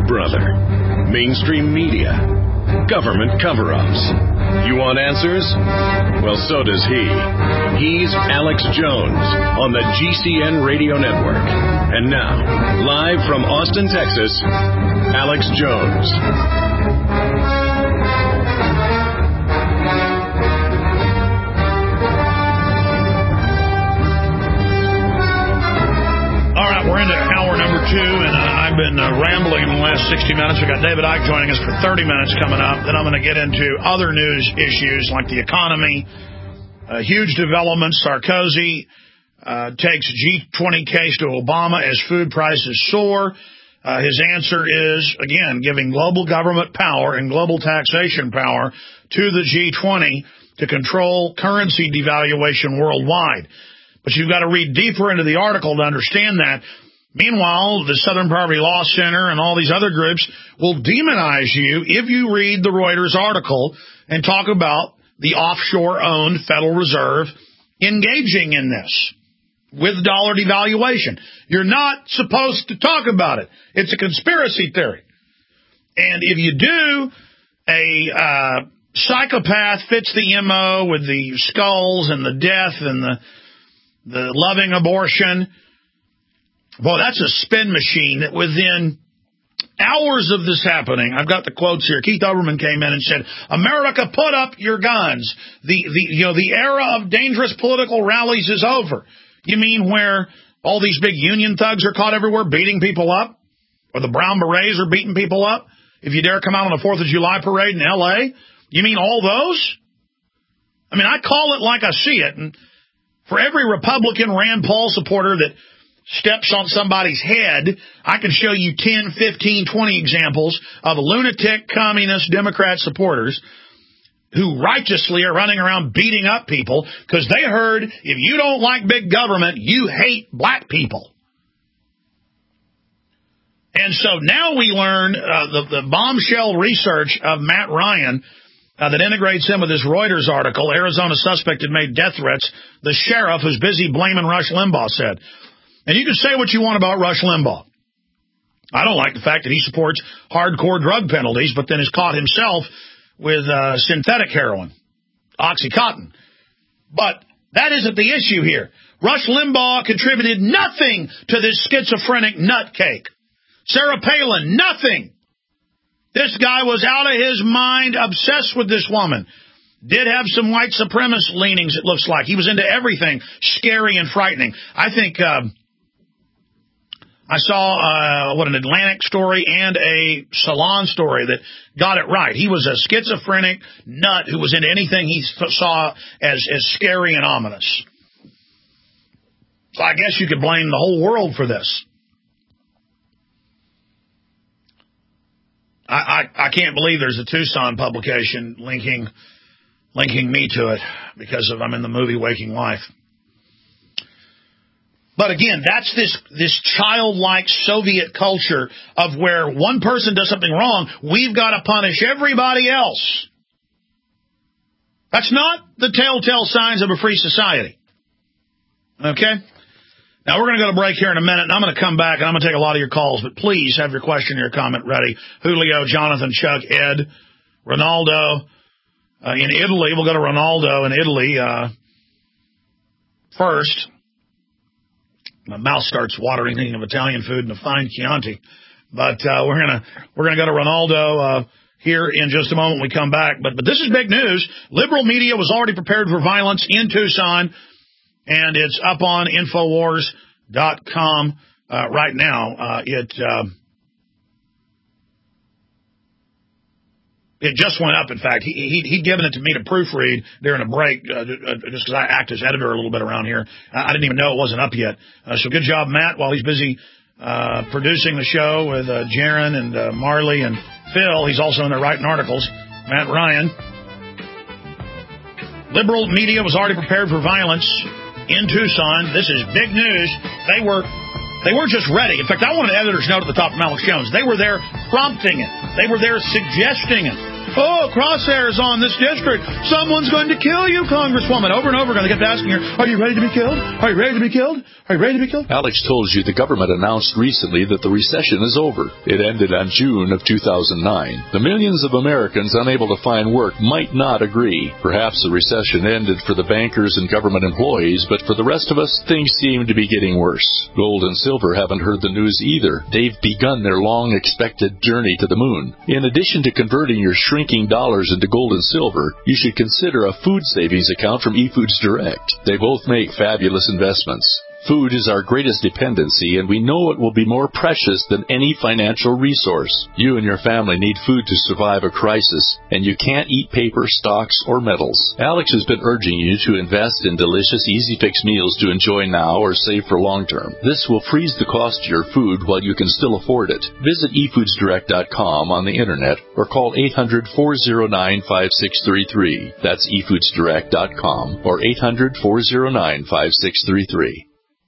brother. Mainstream media. Government cover-ups. You want answers? Well, so does he. He's Alex Jones on the GCN Radio Network. And now, live from Austin, Texas, Alex Jones. All right, we're into hour number 2, and I've been rambling in the last 60 minutes. We've got David Icke joining us for 30 minutes coming up. Then I'm going to get into other news issues like the economy. Huge development. Sarkozy takes G20 case to Obama as food prices soar. His answer is, again, giving global government power and global taxation power to the G20 to control currency devaluation worldwide. But you've got to read deeper into the article to understand that. Meanwhile, the Southern Poverty Law Center and all these other groups will demonize you if you read the Reuters article and talk about the offshore-owned Federal Reserve engaging in this with dollar devaluation. You're not supposed to talk about it. It's a conspiracy theory. And if you do, a psychopath fits the MO with the skulls and the death and the loving abortion. Boy, that's a spin machine that within hours of this happening, I've got the quotes here. Keith Olbermann came in and said, America, put up your guns. The era of dangerous political rallies is over. You mean where all these big union thugs are caught everywhere beating people up? Or the Brown Berets are beating people up? If you dare come out on the 4th of July parade in L.A.? You mean all those? I mean, I call it like I see it. And for every Republican Rand Paul supporter that steps on somebody's head, I can show you 10, 15, 20 examples of lunatic communist Democrat supporters who righteously are running around beating up people because they heard if you don't like big government, you hate black people. And so now we learn the bombshell research of Matt Ryan that integrates him with this Reuters article. Arizona suspect had made death threats. The sheriff who's busy blaming Rush Limbaugh said. And you can say what you want about Rush Limbaugh. I don't like the fact that he supports hardcore drug penalties, but then is caught himself with synthetic heroin, Oxycontin. But that isn't the issue here. Rush Limbaugh contributed nothing to this schizophrenic nutcake. Sarah Palin, nothing. This guy was out of his mind, obsessed with this woman. Did have some white supremacist leanings, it looks like. He was into everything scary and frightening. I think I saw an Atlantic story and a Salon story that got it right. He was a schizophrenic nut who was into anything he saw as scary and ominous. So I guess you could blame the whole world for this. I can't believe there's a Tucson publication linking me to it because I'm in the movie Waking Life. But again, that's this childlike Soviet culture of where one person does something wrong, we've got to punish everybody else. That's not the telltale signs of a free society. Okay? Now, we're going to go to break here in a minute, and I'm going to come back, and I'm going to take a lot of your calls, but please have your question or your comment ready. Julio, Jonathan, Chuck, Ed, Ronaldo. In Italy, we'll go to Ronaldo in Italy first. My mouth starts watering thinking of Italian food and a fine Chianti. But we're gonna go to Ronaldo here in just a moment when we come back. But this is big news. Liberal media was already prepared for violence in Tucson, and it's up on Infowars.com right now. It just went up, in fact. He'd given it to me to proofread during a break, just because I act as editor a little bit around here. I didn't even know it wasn't up yet. So good job, Matt, while he's busy producing the show with Jaron and Marley and Phil. He's also in there writing articles. Matt Ryan. Liberal media was already prepared for violence in Tucson. This is big news. They were just ready. In fact, I want an editor's note at the top from Alex Jones. They were there prompting it. They were there suggesting it. oh, crosshairs on this district. Someone's going to kill you, Congresswoman. Over and over again, they kept asking her, are you ready to be killed? Are you ready to be killed? Are you ready to be killed? Alex told you the government announced recently that the recession is over. It ended on June of 2009. The millions of Americans unable to find work might not agree. Perhaps the recession ended for the bankers and government employees, but for the rest of us, things seem to be getting worse. Gold and silver haven't heard the news either. They've begun their long-expected journey to the moon. In addition to converting your shrinking dollars into gold and silver, you should consider a food savings account from eFoods Direct. They both make fabulous investments. Food is our greatest dependency, and we know it will be more precious than any financial resource. You and your family need food to survive a crisis, and you can't eat paper, stocks, or metals. Alex has been urging you to invest in delicious, easy-fix meals to enjoy now or save for long-term. This will freeze the cost of your food while you can still afford it. Visit eFoodsDirect.com on the Internet or call 800-409-5633. That's eFoodsDirect.com or 800-409-5633.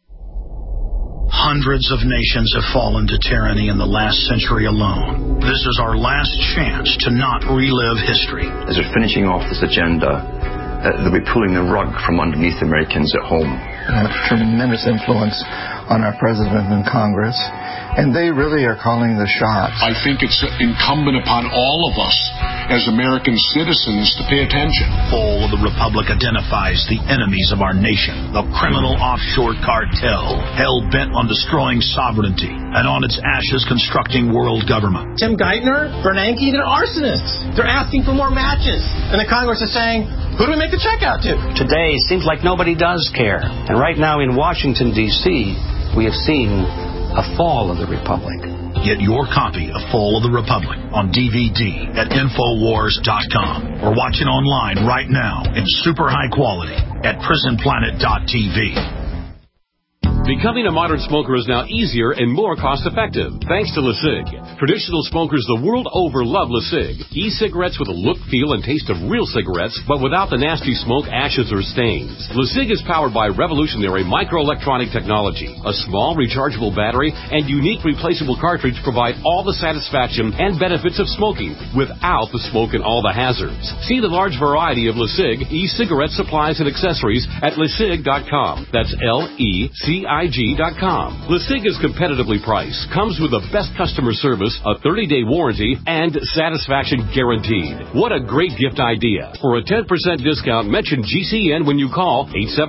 Hundreds of nations have fallen to tyranny in the last century alone. This is our last chance to not relive history. As we're finishing off this agenda, they'll be pulling the rug from underneath Americans at home. Have tremendous influence on our president and Congress, and they really are calling the shots. I think it's incumbent upon all of us as American citizens to pay attention. Fall of the Republic identifies the enemies of our nation, the criminal offshore cartel, hell-bent on destroying sovereignty, and on its ashes constructing world government. Tim Geithner, Bernanke, they're arsonists. They're asking for more matches. And the Congress is saying, who do we make the check out to? Today, it seems like nobody does care. And right now in Washington, D.C., we have seen a fall of the Republic. Get your copy of Fall of the Republic on DVD at Infowars.com or watch it online right now in super high quality at PrisonPlanet.tv. Becoming a modern smoker is now easier and more cost-effective, thanks to LeSig. Traditional smokers the world over love LeSig. E-cigarettes with a look, feel, and taste of real cigarettes, but without the nasty smoke, ashes, or stains. LeSig is powered by revolutionary microelectronic technology. A small rechargeable battery and unique replaceable cartridge provide all the satisfaction and benefits of smoking without the smoke and all the hazards. See the large variety of LeSig e-cigarette supplies and accessories at LeSig.com. That's LECIG.com. LeSig is competitively priced, comes with the best customer service, a 30-day warranty, and satisfaction guaranteed. What a great gift idea. For a 10% discount, mention GCN when you call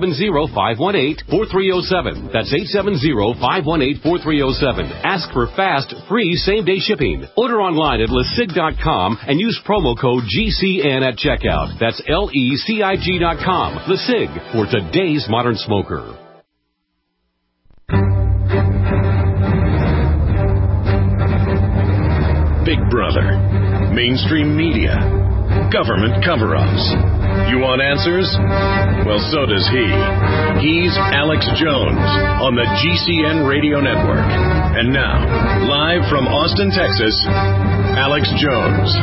870-518-4307. That's 870-518-4307. Ask for fast, free, same-day shipping. Order online at LeSig.com and use promo code GCN at checkout. That's LECIG.com. LeSig, for today's modern smoker. Big Brother, mainstream media, government cover-ups. You want answers? Well, so does he. He's Alex Jones on the GCN Radio Network. And now, live from Austin, Texas, Alex Jones.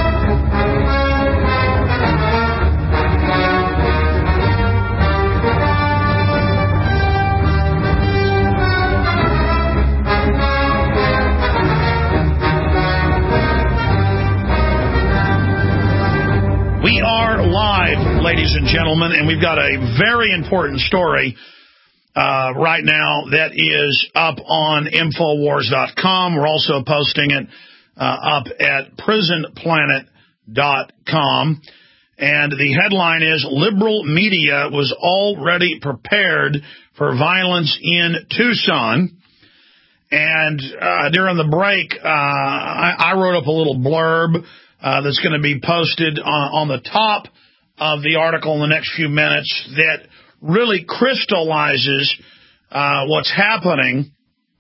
We are live, ladies and gentlemen, and we've got a very important story right now that is up on Infowars.com. We're also posting it up at PrisonPlanet.com. And the headline is, Liberal Media was already prepared for violence in Tucson. And during the break, I wrote up a little blurb that's going to be posted on the top of the article in the next few minutes that really crystallizes what's happening.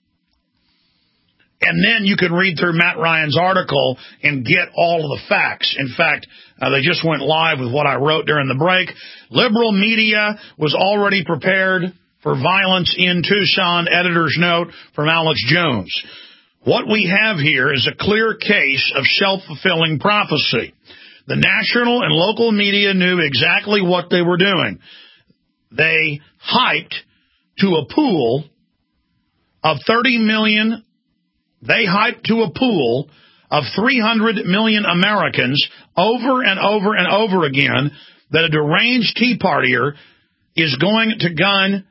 And then you can read through Matt Ryan's article and get all of the facts. In fact, they just went live with what I wrote during the break. Liberal media was already prepared for violence in Tucson. Editor's note from Alex Jones. What we have here is a clear case of self-fulfilling prophecy. The national and local media knew exactly what they were doing. They hyped to a pool of 30 million. They hyped to a pool of 300 million Americans over and over and over again that a deranged Tea Partier is going to gun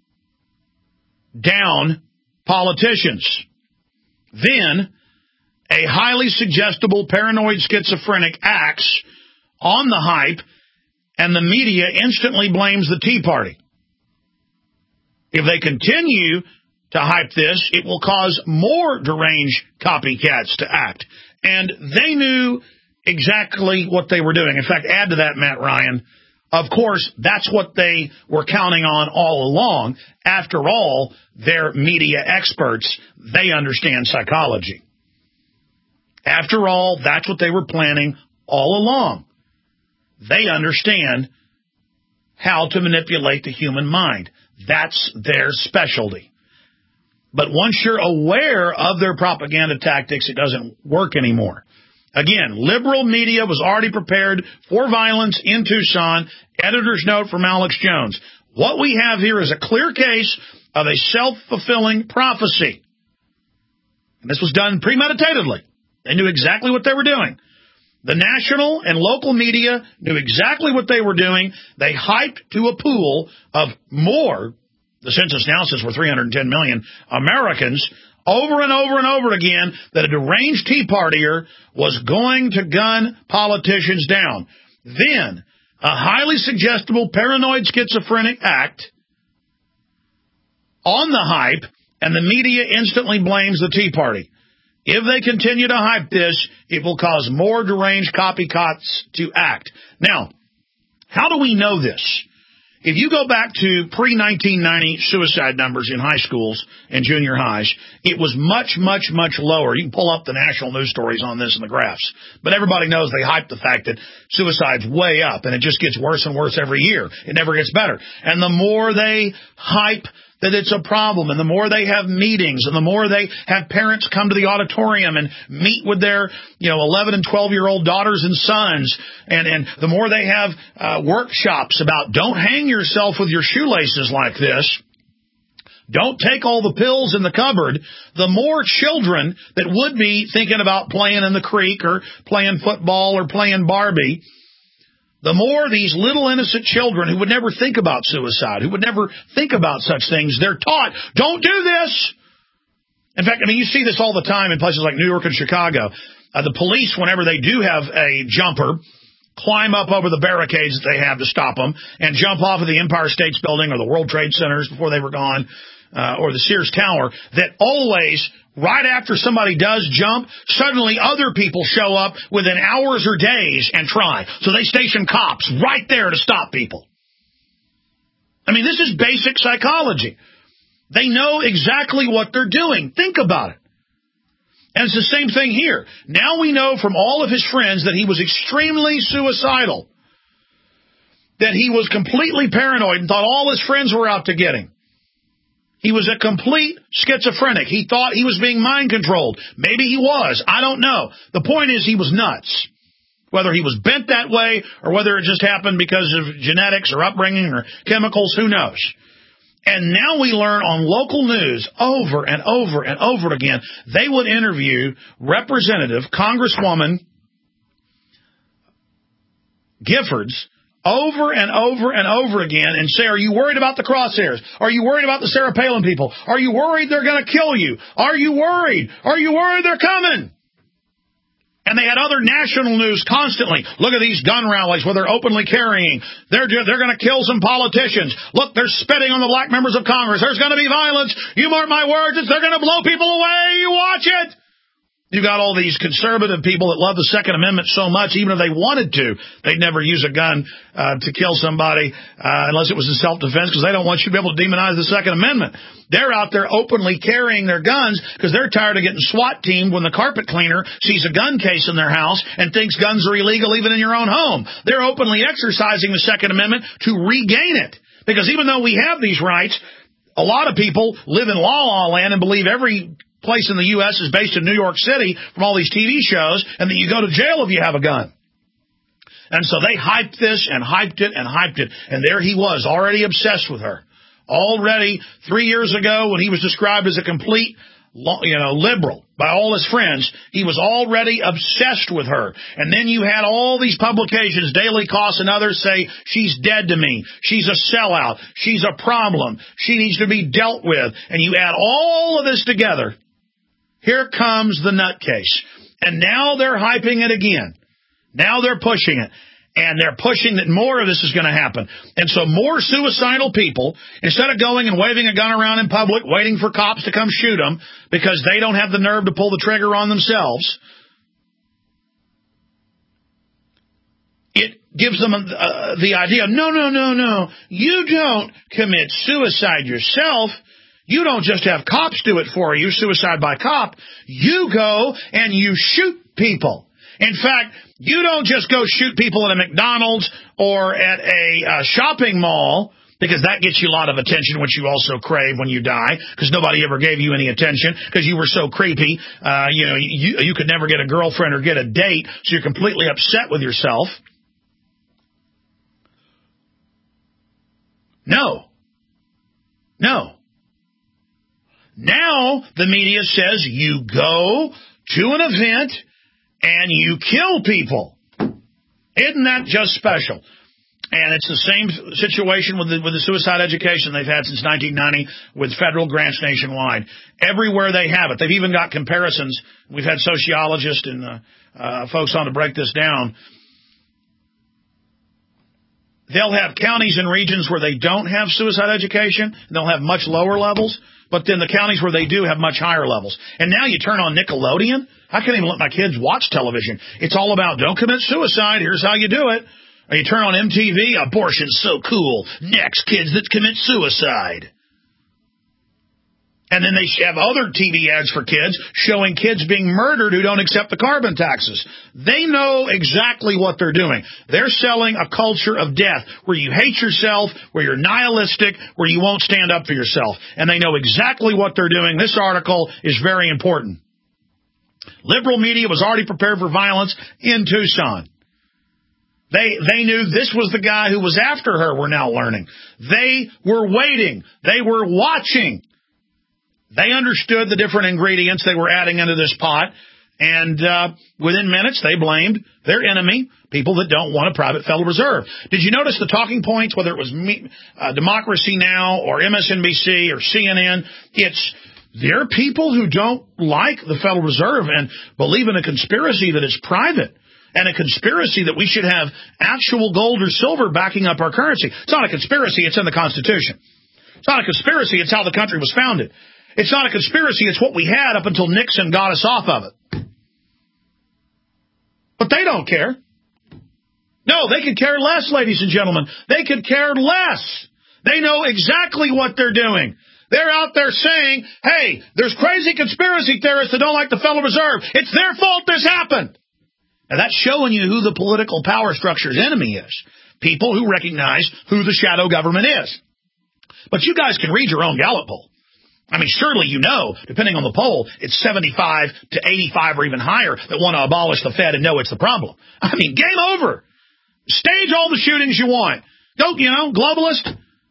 down politicians. Then, a highly suggestible paranoid schizophrenic acts on the hype, and the media instantly blames the Tea Party. If they continue to hype this, it will cause more deranged copycats to act. And they knew exactly what they were doing. In fact, add to that, Matt Ryan, of course, that's what they were counting on all along. After all, they're media experts. They understand psychology. After all, that's what they were planning all along. They understand how to manipulate the human mind. That's their specialty. But once you're aware of their propaganda tactics, it doesn't work anymore. Again, liberal media was already prepared for violence in Tucson. Editor's note from Alex Jones. What we have here is a clear case of a self-fulfilling prophecy. And this was done premeditatedly. They knew exactly what they were doing. The national and local media knew exactly what they were doing. They hyped to a pool of more, the census now says we're 310 million Americans, over and over and over again, that a deranged Tea Partier was going to gun politicians down. Then, a highly suggestible paranoid schizophrenic act on the hype, and the media instantly blames the Tea Party. If they continue to hype this, it will cause more deranged copycats to act. Now, how do we know this? If you go back to pre-1990 suicide numbers in high schools and junior highs, it was much, much, much lower. You can pull up the national news stories on this in the graphs. But everybody knows they hype the fact that suicide's way up, and it just gets worse and worse every year. It never gets better. And the more they hype that it's a problem, and the more they have meetings, and the more they have parents come to the auditorium and meet with their 11 and 12-year-old daughters and sons, and the more they have workshops about don't hang yourself with your shoelaces like this, don't take all the pills in the cupboard, the more children that would be thinking about playing in the creek or playing football or playing Barbie, the more these little innocent children who would never think about suicide, who would never think about such things, they're taught, don't do this. In fact, you see this all the time in places like New York and Chicago. The police, whenever they do have a jumper, climb up over the barricades that they have to stop them and jump off of the Empire State Building or the World Trade Centers before they were gone, or the Sears Tower, that always, right after somebody does jump, suddenly other people show up within hours or days and try. So they station cops right there to stop people. This is basic psychology. They know exactly what they're doing. Think about it. And it's the same thing here. Now we know from all of his friends that he was extremely suicidal, that he was completely paranoid and thought all his friends were out to get him. He was a complete schizophrenic. He thought he was being mind controlled. Maybe he was. I don't know. The point is he was nuts. Whether he was bent that way or whether it just happened because of genetics or upbringing or chemicals, who knows? And now we learn on local news over and over and over again, they would interview Representative Congresswoman Giffords over and over and over again and say, are you worried about the crosshairs? Are you worried about the Sarah Palin people? Are you worried they're going to kill you? Are you worried? Are you worried they're coming? And they had other national news constantly. Look at these gun rallies where they're openly carrying. They're going to kill some politicians. Look, they're spitting on the black members of Congress. There's going to be violence. You mark my words, they're going to blow people away. You watch it. You got all these conservative people that love the Second Amendment so much, even if they wanted to, they'd never use a gun to kill somebody unless it was in self-defense, because they don't want you to be able to demonize the Second Amendment. They're out there openly carrying their guns because they're tired of getting SWAT teamed when the carpet cleaner sees a gun case in their house and thinks guns are illegal even in your own home. They're openly exercising the Second Amendment to regain it, because even though we have these rights, a lot of people live in la-la land and believe every place in the U.S. is based in New York City from all these TV shows, and that you go to jail if you have a gun. And so they hyped this and hyped it and hyped it, and there he was, already obsessed with her. Already 3 years ago, when he was described as a complete liberal by all his friends. He was already obsessed with her. And then you had all these publications, Daily Kos and others, say, she's dead to me. She's a sellout. She's a problem. She needs to be dealt with. And you add all of this together. Here comes the nutcase. And now they're hyping it again. Now they're pushing it. And they're pushing that more of this is going to happen. And so more suicidal people, instead of going and waving a gun around in public, waiting for cops to come shoot them because they don't have the nerve to pull the trigger on themselves, it gives them the idea, no, you don't commit suicide yourself. You don't just have cops do it for you, suicide by cop. You go and you shoot people. In fact, you don't just go shoot people at a McDonald's or at a shopping mall, because that gets you a lot of attention, which you also crave when you die, because nobody ever gave you any attention because you were so creepy. You could never get a girlfriend or get a date, so you're completely upset with yourself. No. Now the media says you go to an event and you kill people. Isn't that just special? And it's the same situation with the suicide education they've had since 1990 with federal grants nationwide. Everywhere they have it. They've even got comparisons. We've had sociologists and folks on to break this down. They'll have counties and regions where they don't have suicide education, and they'll have much lower levels, but then the counties where they do have much higher levels. And now you turn on Nickelodeon. I can't even let my kids watch television. It's all about don't commit suicide. Here's how you do it. Or you turn on MTV, abortion's so cool. Next, kids that commit suicide. And then they have other TV ads for kids showing kids being murdered who don't accept the carbon taxes. They know exactly what they're doing. They're selling a culture of death where you hate yourself, where you're nihilistic, where you won't stand up for yourself. And they know exactly what they're doing. This article is very important. Liberal media was already prepared for violence in Tucson. They knew this was the guy who was after her, we're now learning. They were waiting. They were watching. They understood the different ingredients they were adding into this pot, and within minutes they blamed their enemy, people that don't want a private Federal Reserve. Did you notice the talking points, whether it was Democracy Now! Or MSNBC or CNN? There are people who don't like the Federal Reserve and believe in a conspiracy that is private, and a conspiracy that we should have actual gold or silver backing up our currency. It's not a conspiracy, it's in the Constitution. It's not a conspiracy, it's how the country was founded. It's not a conspiracy, it's what we had up until Nixon got us off of it. But they don't care. No, they could care less, ladies and gentlemen. They could care less. They know exactly what they're doing. They're out there saying, hey, there's crazy conspiracy theorists that don't like the Federal Reserve. It's their fault this happened. Now, that's showing you who the political power structure's enemy is. People who recognize who the shadow government is. But you guys can read your own Gallup poll. I mean, surely you know, depending on the poll, it's 75 to 85 or even higher that want to abolish the Fed and know it's the problem. I mean, game over. Stage all the shootings you want. Go, globalist.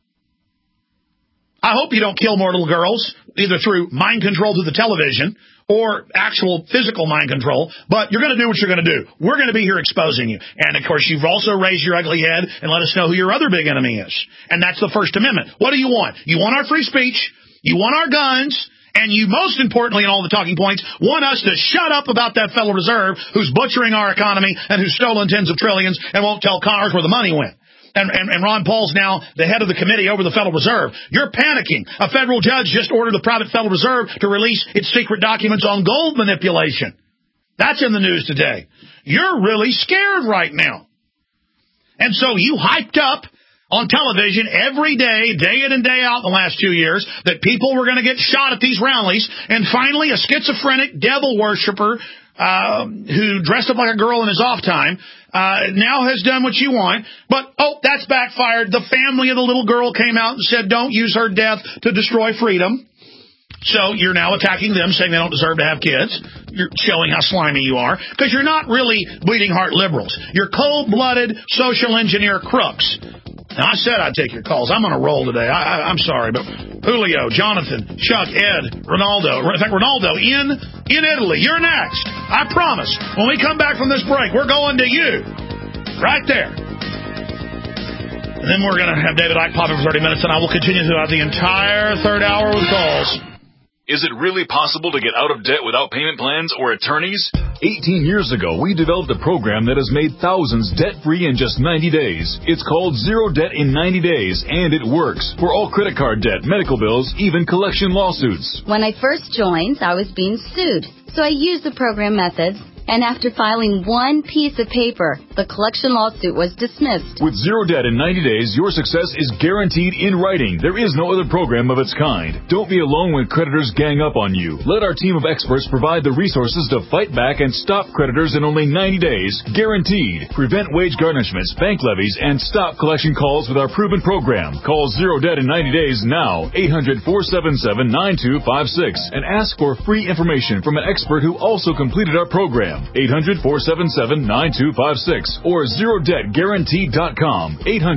I hope you don't kill more little girls, either through mind control through the television or actual physical mind control, but you're going to do what you're going to do. We're going to be here exposing you. And, of course, you've also raised your ugly head and let us know who your other big enemy is. And that's the First Amendment. What do you want? You want our free speech, you want our guns, and you, most importantly in all the talking points, want us to shut up about that Federal Reserve who's butchering our economy and who's stolen tens of trillions and won't tell Congress where the money went. And Ron Paul's now the head of the committee over the Federal Reserve. You're panicking. A federal judge just ordered the private Federal Reserve to release its secret documents on gold manipulation. That's in the news today. You're really scared right now. And so you hyped up on television every day, day in and day out in the last 2 years, that people were going to get shot at these rallies. And finally, a schizophrenic devil worshiper who dressed up like a girl in his off time now has done what you want. But, that's backfired. The family of the little girl came out and said, don't use her death to destroy freedom. So you're now attacking them, saying they don't deserve to have kids. You're showing how slimy you are, because you're not really bleeding heart liberals. You're cold-blooded social engineer crooks Now, I said I'd take your calls. I'm on a roll today. I'm sorry, but Julio, Jonathan, Chuck, Ed, Ronaldo. In fact, Ronaldo in Italy. You're next. I promise. When we come back from this break, we're going to you. Right there. And then we're going to have David Icke pop in for 30 minutes, and I will continue throughout the entire third hour with calls. Is it really possible to get out of debt without payment plans or attorneys? 18 years ago, we developed a program that has made thousands debt-free in just 90 days. It's called Zero Debt in 90 Days, and it works for all credit card debt, medical bills, even collection lawsuits. When I first joined, I was being sued, so I used the program methods. And after filing one piece of paper, the collection lawsuit was dismissed. With Zero Debt in 90 days, your success is guaranteed in writing. There is no other program of its kind. Don't be alone when creditors gang up on you. Let our team of experts provide the resources to fight back and stop creditors in only 90 days. Guaranteed. Prevent wage garnishments, bank levies, and stop collection calls with our proven program. Call Zero Debt in 90 days now. 800-477-9256. And ask for free information from an expert who also completed our program. 800-477-9256 or ZeroDebtGuaranteed.com.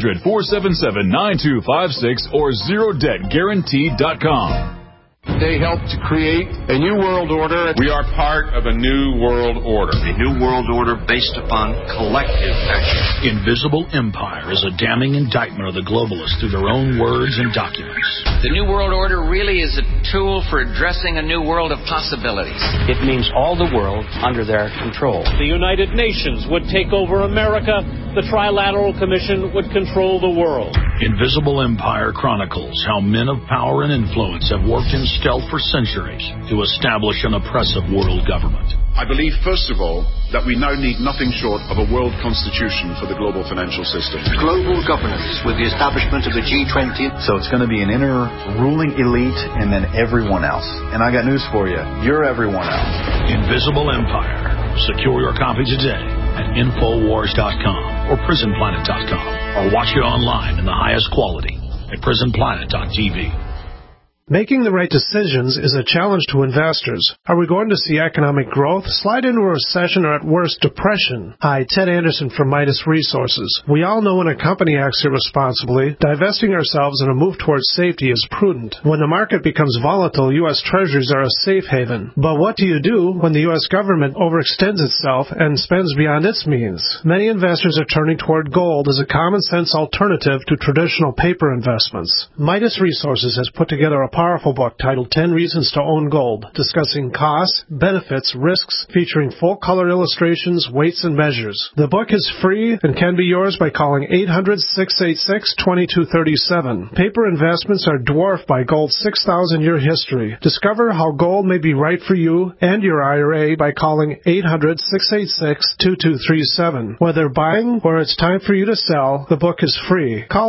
800-477-9256 or ZeroDebtGuaranteed.com. They helped to create a new world order. We are part of a new world order. A new world order based upon collective action. Invisible Empire is a damning indictment of the globalists through their own words and documents. The new world order really is a tool for addressing a new world of possibilities. It means all the world under their control. The United Nations would take over America. The Trilateral Commission would control the world. Invisible Empire chronicles how men of power and influence have worked in stealth for centuries to establish an oppressive world government. I believe, first of all, that we now need nothing short of a world constitution for the global financial system. Global governance with the establishment of the G20. So it's going to be an inner ruling elite and then everyone else. And I got news for you. You're everyone else. Invisible Empire. Secure your copy today at Infowars.com or PrisonPlanet.com, or watch it online in the highest quality at PrisonPlanet.tv. Making the right decisions is a challenge to investors. Are we going to see economic growth, slide into a recession, or at worst, depression? Hi, Ted Anderson from Midas Resources. We all know when a company acts irresponsibly, divesting ourselves in a move towards safety is prudent. When the market becomes volatile, U.S. Treasuries are a safe haven. But what do you do when the U.S. government overextends itself and spends beyond its means? Many investors are turning toward gold as a common-sense alternative to traditional paper investments. Midas Resources has put together a powerful book titled 10 Reasons to Own Gold, discussing costs, benefits, risks, featuring full-color illustrations, weights, and measures. The book is free and can be yours by calling 800-686-2237. Paper investments are dwarfed by gold's 6,000-year history. Discover how gold may be right for you and your IRA by calling 800-686-2237. Whether buying or it's time for you to sell, the book is free. Call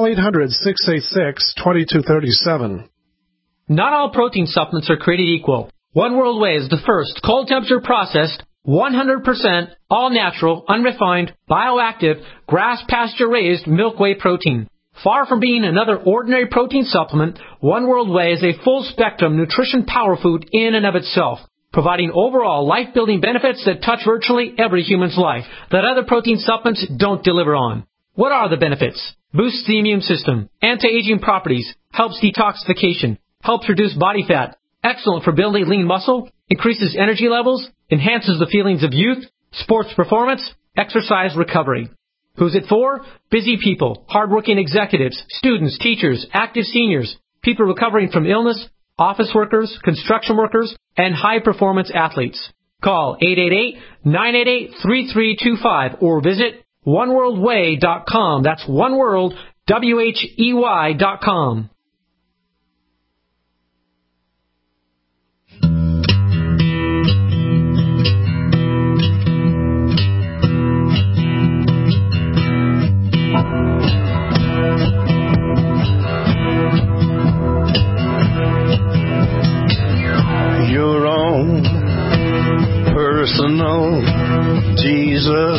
800-686-2237. Not all protein supplements are created equal. One World Whey is the first cold temperature processed, 100% all natural, unrefined, bioactive, grass pasture raised milk whey protein. Far from being another ordinary protein supplement, One World Whey is a full spectrum nutrition power food in and of itself, providing overall life building benefits that touch virtually every human's life that other protein supplements don't deliver on. What are the benefits? Boosts the immune system, anti-aging properties, helps detoxification, helps reduce body fat, excellent for building lean muscle, increases energy levels, enhances the feelings of youth, sports performance, exercise recovery. Who's it for? Busy people, hardworking executives, students, teachers, active seniors, people recovering from illness, office workers, construction workers, and high-performance athletes. Call 888-988-3325 or visit oneworldwhey.com. That's oneworld, WHEY.com. Your own personal Jesus,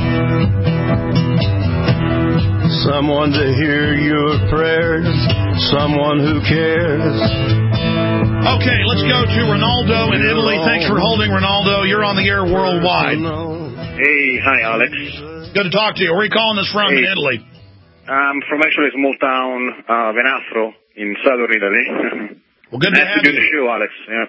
someone to hear your prayers, someone who cares. Okay, let's go to Ronaldo in Italy. Thanks for holding, Ronaldo. You're on the air worldwide. Hey, hi, Alex. Good to talk to you. Where are you calling us from in Italy? I'm from actually a small town, Venastro, in southern Italy. Well, good to have you. Nice to do the show, Alex. Yeah.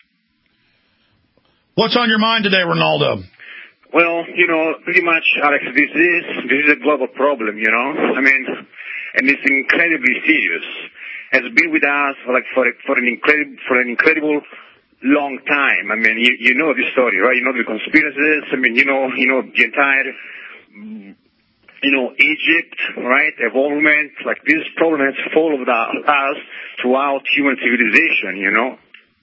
What's on your mind today, Ronaldo? Well, pretty much, Alex, this is a global problem, I mean, and it's incredibly serious. Has been with us for an incredible long time. I mean, you know the story, right? You know the conspiracies. I mean, you know the entire, Egypt, right? Evolvement. Like this problem has followed us throughout human civilization,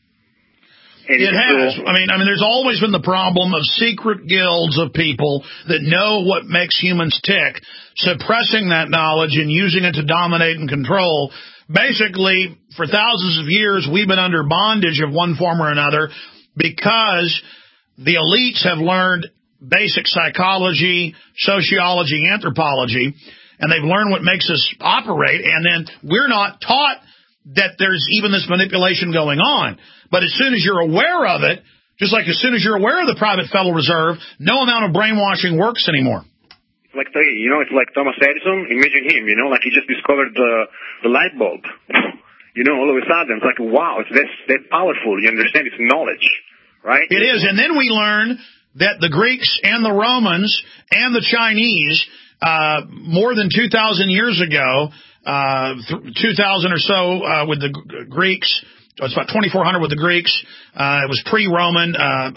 It has. I mean, there's always been the problem of secret guilds of people that know what makes humans tick, suppressing that knowledge and using it to dominate and control. Basically, for thousands of years, we've been under bondage of one form or another because the elites have learned basic psychology, sociology, anthropology, and they've learned what makes us operate, and then we're not taught that there's even this manipulation going on. But as soon as you're aware of it, just like as soon as you're aware of the private Federal Reserve, no amount of brainwashing works anymore. It's like Thomas Edison. Imagine him, like he just discovered the light bulb. All of a sudden, it's like, wow, it's that powerful. You understand? It's knowledge, right? It is. And then we learn that the Greeks and the Romans and the Chinese, more than 2,000 years ago, 2,000 or so with the Greeks, it's about 2,400 with the Greeks. It was pre-Roman.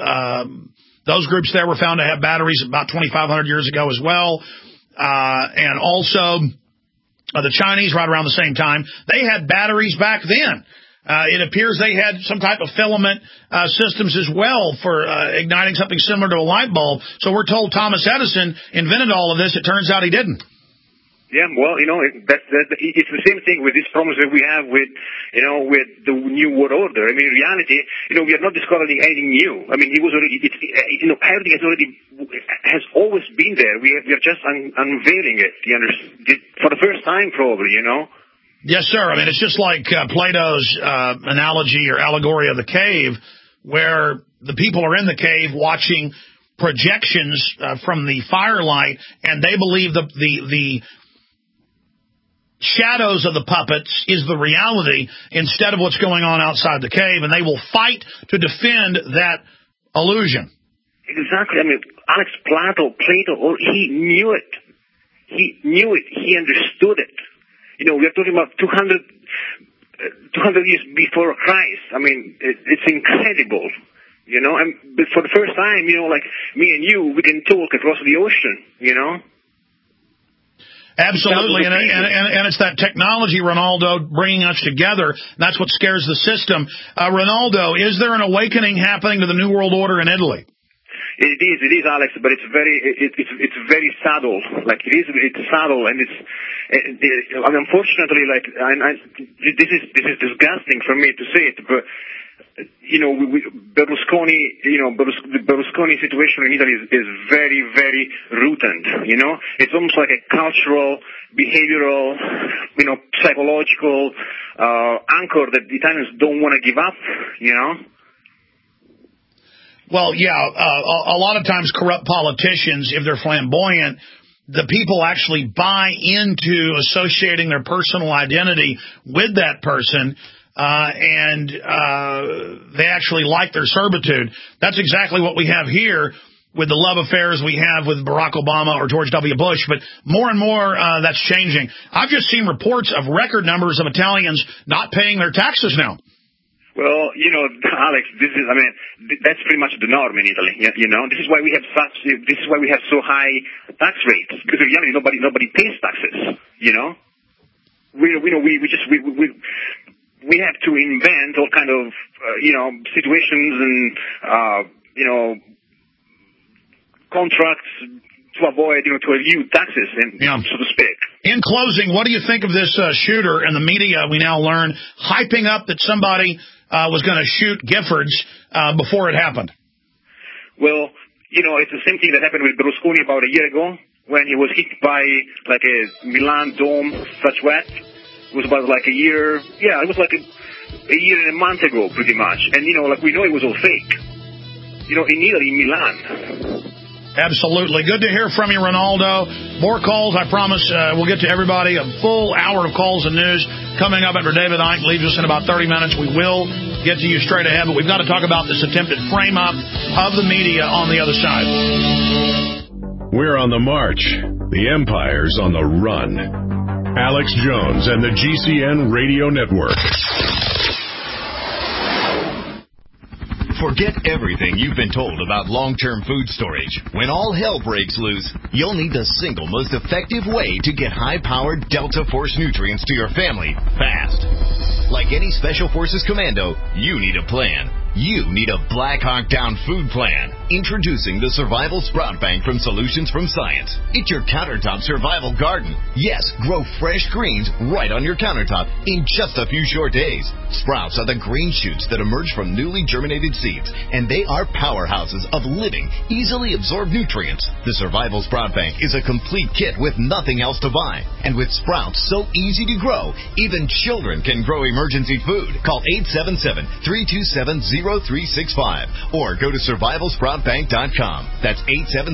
Those groups there were found to have batteries about 2,500 years ago as well. And also the Chinese right around the same time. They had batteries back then. It appears they had some type of filament systems as well for igniting something similar to a light bulb. So we're told Thomas Edison invented all of this. It turns out he didn't. Yeah, well, it's the same thing with these problems that we have with the New World Order. I mean, in reality, we are not discovering anything new. I mean, it was already, everything has always been there. We are just unveiling it, for the first time, probably, Yes, sir. I mean, it's just like Plato's analogy or allegory of the cave, where the people are in the cave watching projections from the firelight, and they believe the shadows of the puppets is the reality instead of what's going on outside the cave, and they will fight to defend that illusion. Exactly. I mean, Alex, Plato, he knew it. He knew it. He understood it. We are talking about 200 years before Christ. I mean, it's incredible. And for the first time, like me and you, we can talk across the ocean, Absolutely, and it's that technology, Ronaldo, bringing us together. That's what scares the system. Ronaldo, is there an awakening happening to the New World Order in Italy? It is, Alex, but it's very subtle. Like it's subtle, and unfortunately, this is disgusting for me to say it, but. Berlusconi, the Berlusconi situation in Italy is very, very rooted, It's almost like a cultural, behavioral, psychological anchor that the Italians don't want to give up, Well, yeah, a lot of times corrupt politicians, if they're flamboyant, the people actually buy into associating their personal identity with that person. And they actually like their servitude. That's exactly what we have here with the love affairs we have with Barack Obama or George W. Bush. But more and more, that's changing. I've just seen reports of record numbers of Italians not paying their taxes now. Well, Alex, that's pretty much the norm in Italy. This is why we have so high tax rates, because in reality nobody pays taxes. We have to invent all kind of, situations and, contracts to avoid, to elude taxes, so to speak. In closing, what do you think of this shooter and the media we now learn hyping up that somebody was going to shoot Giffords before it happened? Well, it's the same thing that happened with Berlusconi about a year ago when he was hit by like a Milan Dome statuette. It was about like a year, it was like a year and a month ago, pretty much. And, we know it was all fake. In Italy, in Milan. Absolutely. Good to hear from you, Ronaldo. More calls, I promise. We'll get to everybody. A full hour of calls and news coming up after David Icke leaves us in about 30 minutes. We will get to you straight ahead, but we've got to talk about this attempted frame-up of the media on the other side. We're on the march. The empire's on the run. Alex Jones and the GCN Radio Network. Forget everything you've been told about long-term food storage. When all hell breaks loose, you'll need the single most effective way to get high-powered Delta Force nutrients to your family fast. Like any Special Forces commando, you need a plan. You need a Black Hawk Down food plan. Introducing the Survival Sprout Bank from Solutions from Science. It's your countertop survival garden. Yes, grow fresh greens right on your countertop in just a few short days. Sprouts are the green shoots that emerge from newly germinated seeds, and they are powerhouses of living, easily absorbed nutrients. The Survival Sprout Bank is a complete kit with nothing else to buy. And with sprouts so easy to grow, even children can grow emergency food. Call 877-327-0365 or go to survivalsproutbank.com. That's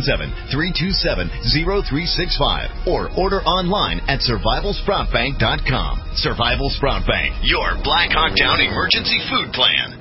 877-327-0365 or order online at survivalsproutbank.com. Survival Sprout Bank, your Black Hawk Down emergency food plan.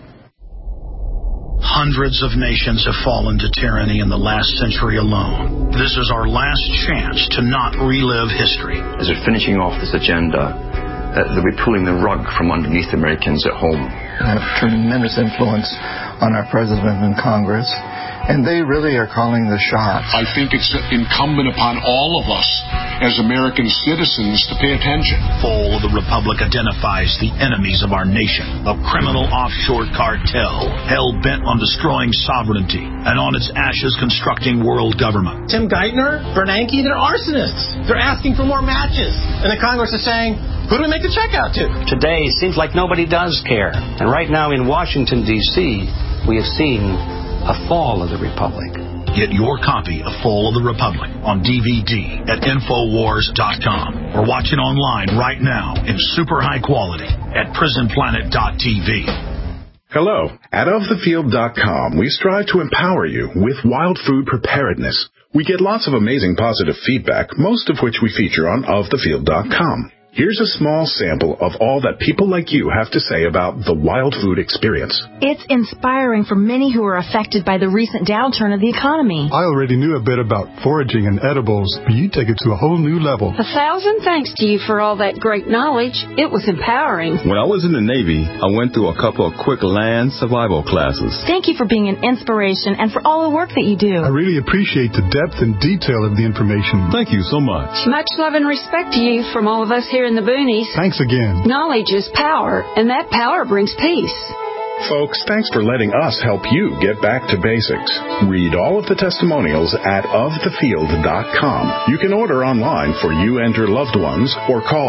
Hundreds of nations have fallen to tyranny in the last century alone. This is our last chance to not relive history. As we're finishing off this agenda, they'll be pulling the rug from underneath Americans at home. Have tremendous influence on our president and Congress, and they really are calling the shots. I think it's incumbent upon all of us as American citizens to pay attention. Fall of the Republic identifies the enemies of our nation, a criminal offshore cartel hell-bent on destroying sovereignty and on its ashes constructing world government. Tim Geithner, Bernanke, they're arsonists. They're asking for more matches. And the Congress is saying, who do we make the check out to? Today seems like nobody does care. And right now in Washington, D.C., we have seen a fall of the Republic. Get your copy of Fall of the Republic on DVD at Infowars.com or watch it online right now in super high quality at PrisonPlanet.tv. Hello. At OfTheField.com, we strive to empower you with wild food preparedness. We get lots of amazing positive feedback, most of which we feature on OfTheField.com. Here's a small sample of all that people like you have to say about the wild food experience. It's inspiring for many who are affected by the recent downturn of the economy. I already knew a bit about foraging and edibles, but you take it to a whole new level. 1,000 thanks to you for all that great knowledge. It was empowering. When I was in the Navy, I went through a couple of quick land survival classes. Thank you for being an inspiration and for all the work that you do. I really appreciate the depth and detail of the information. Thank you so much. Much love and respect to you from all of us here in the boonies. Thanks again. Knowledge is power, and that power brings peace. Folks, thanks for letting us help you get back to basics. Read all of the testimonials at ofthefield.com. You can order online for you and your loved ones or call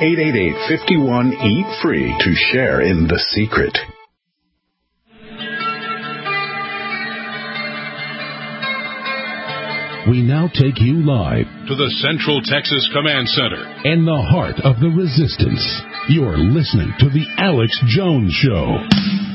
1-888-51-EAT-FREE to share in the secret. We now take you live to the Central Texas Command Center in the heart of the resistance. You're listening to The Alex Jones Show.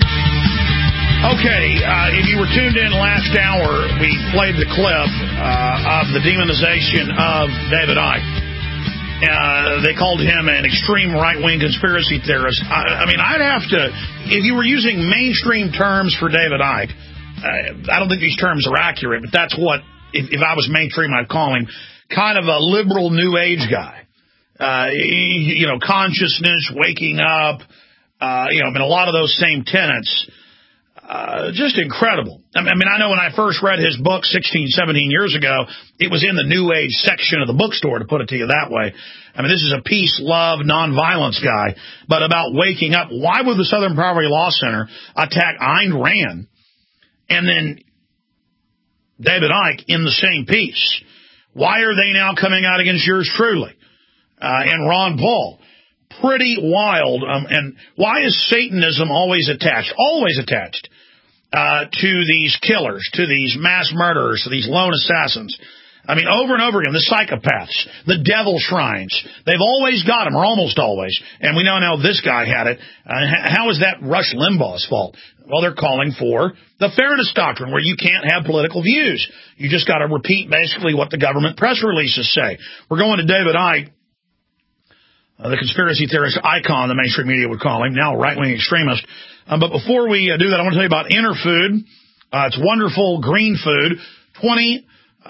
Okay, if you were tuned in last hour, we played the clip of the demonization of David Icke. They called him an extreme right-wing conspiracy theorist. I mean, I'd have to, if you were using mainstream terms for David Icke, I don't think these terms are accurate, but that's what, if I was mainstream, I'd call him kind of a liberal New Age guy. Consciousness, waking up, I mean, a lot of those same tenets. Just incredible. I mean, I know when I first read his book 16, 17 years ago, it was in the New Age section of the bookstore, to put it to you that way. I mean, this is a peace, love, nonviolence guy. But about waking up, why would the Southern Poverty Law Center attack Ayn Rand and then David Icke in the same piece? Why are they now coming out against yours truly and Ron Paul? Pretty wild. And why is Satanism always attached to these killers, to these mass murderers, to these lone assassins? I mean, over and over again, the psychopaths, the devil shrines, they've always got them, or almost always. And we know now this guy had it. How is that Rush Limbaugh's fault? Well, they're calling for the fairness doctrine, where you can't have political views. You just got to repeat basically what the government press releases say. We're going to David Icke, the conspiracy theorist icon, the mainstream media would call him, now right-wing extremist. But before we do that, I want to tell you about Interfood. It's wonderful green food, 20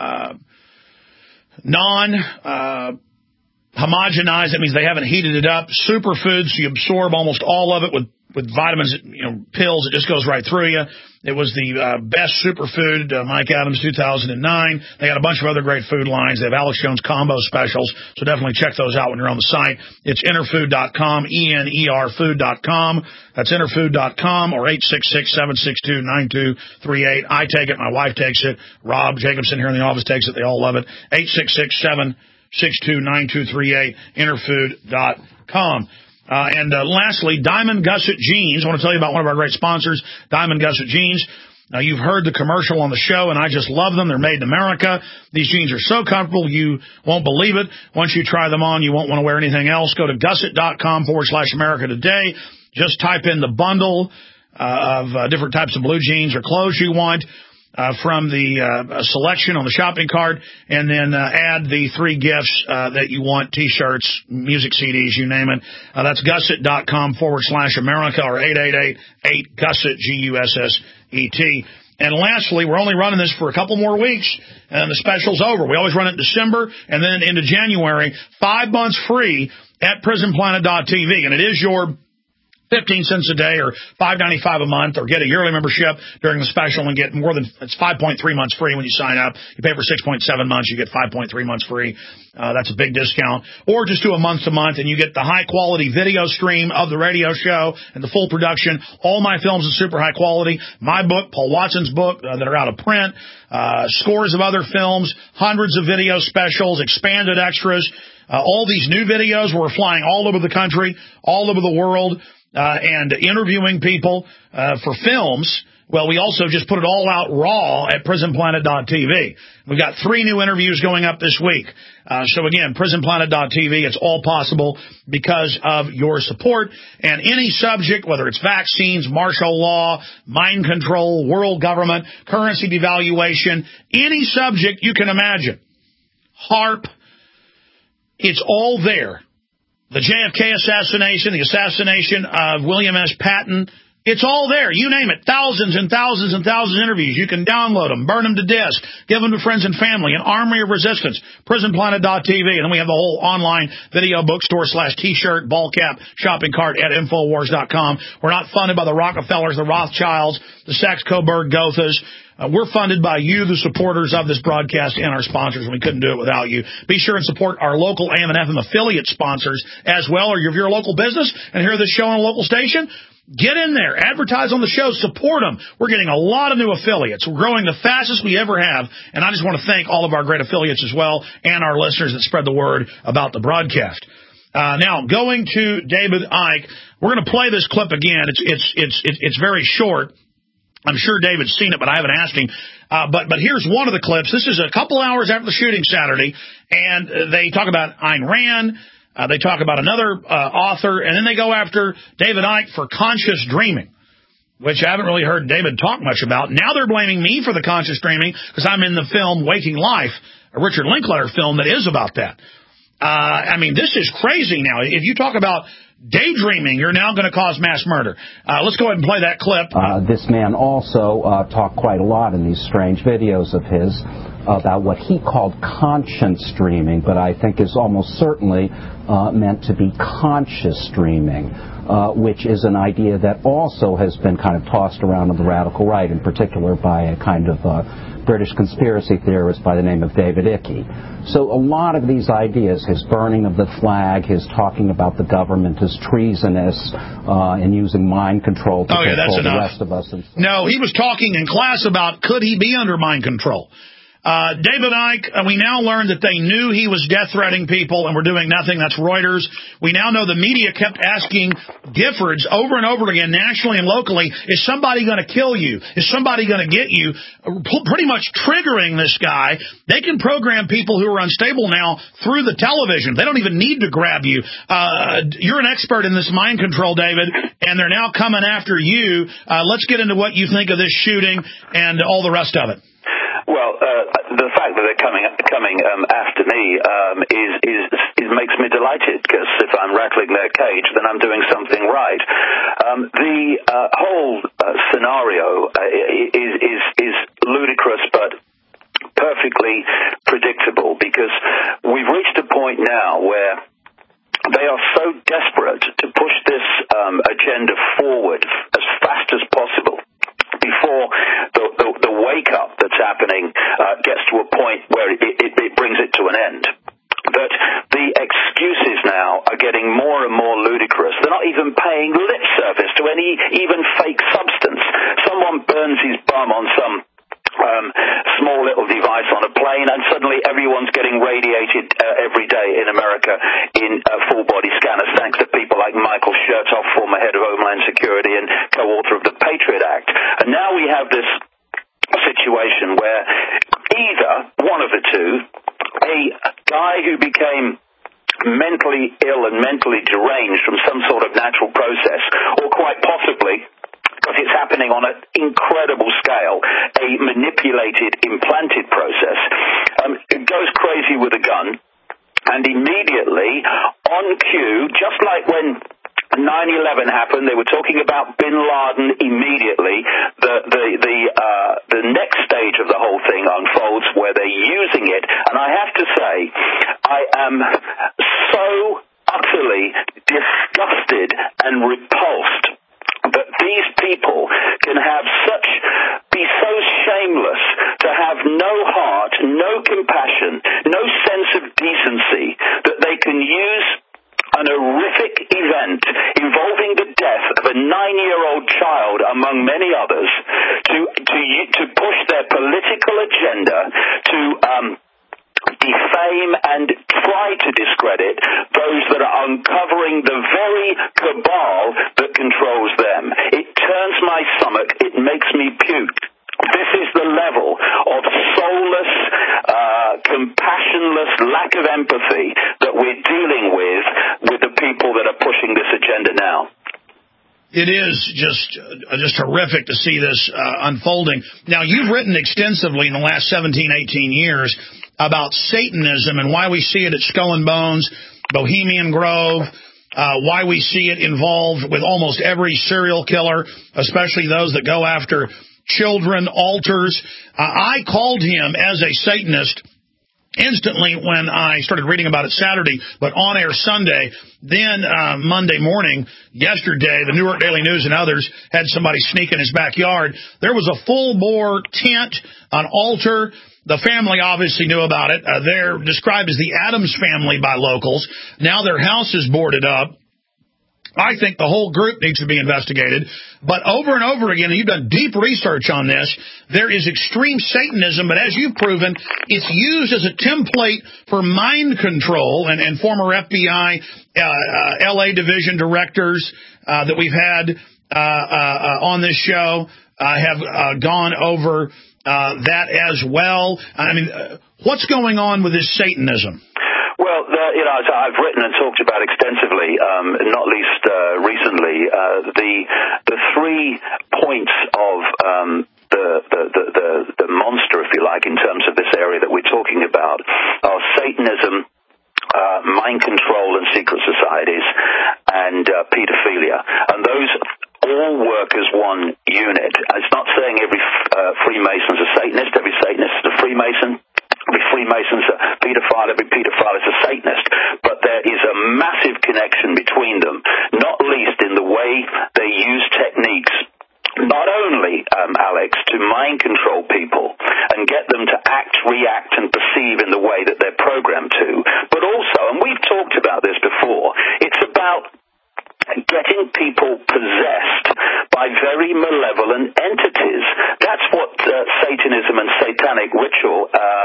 non-homogenized. That means they haven't heated it up. Superfoods, so you absorb almost all of it with vitamins, pills. It just goes right through you. It was the best superfood, Mike Adams, 2009. They got a bunch of other great food lines. They have Alex Jones combo specials, so definitely check those out when you're on the site. It's Interfood.com, ENERfood.com. That's Interfood.com, or 866-762-9238. I take it. My wife takes it. Rob Jacobson here in the office takes it. They all love it. 866-762-9238, Interfood.com. And lastly, Diamond Gusset Jeans. I want to tell you about one of our great sponsors, Diamond Gusset Jeans. Now, you've heard the commercial on the show, and I just love them. They're made in America. These jeans are so comfortable, you won't believe it. Once you try them on, you won't want to wear anything else. Go to gusset.com/America today. Just type in the bundle of different types of blue jeans or clothes you want from the selection on the shopping cart, and then add the 3 gifts that you want: T-shirts, music CDs, you name it. That's gusset.com/America, or 888-8-GUSSET, GUSSET. And lastly, we're only running this for a couple more weeks, and the special's over. We always run it in December and then into January. 5 months free at PrisonPlanet.tv, and it is your 15 cents a day or $5.95 a month, or get a yearly membership during the special and get more than, it's 5.3 months free when you sign up. You pay for 6.7 months, you get 5.3 months free. That's a big discount. Or just do a month to month and you get the high quality video stream of the radio show and the full production. All my films are super high quality. My book, Paul Watson's book, that are out of print, scores of other films, hundreds of video specials, expanded extras, all these new videos. We're flying all over the country, all over the world, and interviewing people for films. Well, we also just put it all out raw at PrisonPlanet.tv. We've got 3 new interviews going up this week. So again, PrisonPlanet.tv, it's all possible because of your support. And any subject, whether it's vaccines, martial law, mind control, world government, currency devaluation, any subject you can imagine, HAARP, it's all there. The JFK assassination, the assassination of William S. Patton, it's all there. You name it. Thousands and thousands and thousands of interviews. You can download them, burn them to disk, give them to friends and family. An army of resistance. PrisonPlanet.tv. And then we have the whole online video bookstore / T-shirt, ball cap, shopping cart at Infowars.com. We're not funded by the Rockefellers, the Rothschilds, the Saxe-Coburg-Gothas. We're funded by you, the supporters of this broadcast, and our sponsors, and we couldn't do it without you. Be sure and support our local AM and FM affiliate sponsors as well, or if you're a local business and hear this show on a local station, get in there, advertise on the show, support them. We're getting a lot of new affiliates. We're growing the fastest we ever have, and I just want to thank all of our great affiliates as well, and our listeners that spread the word about the broadcast. Now, going to David Icke, we're going to play this clip again. It's very short. I'm sure David's seen it, but I haven't asked him. But here's one of the clips. This is a couple hours after the shooting Saturday, and they talk about Ayn Rand. They talk about another author, and then they go after David Icke for conscious dreaming, which I haven't really heard David talk much about. Now they're blaming me for the conscious dreaming because I'm in the film Waking Life, a Richard Linklater film that is about that. I mean, this is crazy now. If you talk about daydreaming, you're now going to cause mass murder. Let's go ahead and play that clip. This man also talked quite a lot in these strange videos of his about what he called conscience dreaming, but I think is almost certainly meant to be conscious dreaming, which is an idea that also has been kind of tossed around on the radical right, in particular by a kind of British conspiracy theorist by the name of David Icke. So a lot of these ideas, his burning of the flag, his talking about the government as treasonous, and using mind control to control the rest of us. No, he was talking in class about could he be under mind control. David Icke, we now learned that they knew he was death-threatening people and were doing nothing. That's Reuters. We now know the media kept asking Giffords over and over again, nationally and locally, is somebody going to kill you? Is somebody going to get you? Pretty much triggering this guy. They can program people who are unstable now through the television. They don't even need to grab you. You're an expert in this mind control, David, and they're now coming after you. Let's get into what you think of this shooting and all the rest of it. Well, the fact that they're coming after me makes me delighted, because if I'm rattling their cage, then I'm doing something right. The whole scenario is ludicrous, but perfectly predictable, because we've reached a point now where they are so desperate to push this agenda forward as fast as possible before the wake-up that's happening gets to a point where it brings it to an end, that the excuses now are getting more and more ludicrous. They're not even paying lip service to any even fake substance. Someone burns his bum on some small little device on a plane, and suddenly everyone's getting radiated every day in America in full-body scanners, thanks to people like Michael Chertoff, former head of Homeland Security and co-author of the Patriot Act. And now we have this situation where either one of the two, a guy who became mentally ill and mentally deranged from some sort of natural process, or quite possibly, because it's happening on an incredible scale, a manipulated, implanted process, goes crazy with a gun, and immediately, on cue, just like when 9/11 happened, they were talking about Bin Laden immediately. The next stage of the whole thing unfolds where they're using it, and I have to say, I am so utterly disgusted and repulsed that these people can be so shameless to have no heart, no compassion, no sense of decency, that they can use an horrific event involving the death of a 9-year-old child, among many others, to push their political agenda, to defame and try to discredit those that are uncovering the very cabal that controls them. It turns my stomach. It makes me puke. This is the level of soulless, compassionless lack of empathy that we're dealing with the people that are pushing this agenda now. It is just horrific to see this unfolding. Now, you've written extensively in the last 17, 18 years about Satanism and why we see it at Skull and Bones, Bohemian Grove, why we see it involved with almost every serial killer, especially those that go after children, altars. I called him as a Satanist instantly when I started reading about it Saturday, but on air Sunday. Then Monday morning, yesterday, the Newark Daily News and others had somebody sneak in his backyard. There was a full-bore tent, an altar. The family obviously knew about it. They're described as the Addams family by locals. Now their house is boarded up. I think the whole group needs to be investigated. But over and over again, and you've done deep research on this, there is extreme Satanism, but as you've proven, it's used as a template for mind control, and former FBI L.A. division directors that we've had on this show have gone over that as well. I mean, what's going on with this Satanism? Well, as I've written and talked about extensively, not least recently, the 3 points of the monster, if you like, in terms of this area that we're talking about, are Satanism, mind control and secret societies, and pedophilia. And those all work as one unit. It's not saying every Freemason's a Satanist, every Satanist is a Freemason. Every Freemason's a pedophile, every pedophile is a Satanist. But there is a massive connection between them, not least in the way they use techniques, not only, Alex, to mind control people and get them to act, react, and perceive in the way that they're programmed to, but also, and we've talked about this before, it's about getting people possessed by very malevolent entities. That's what Satanism and satanic ritual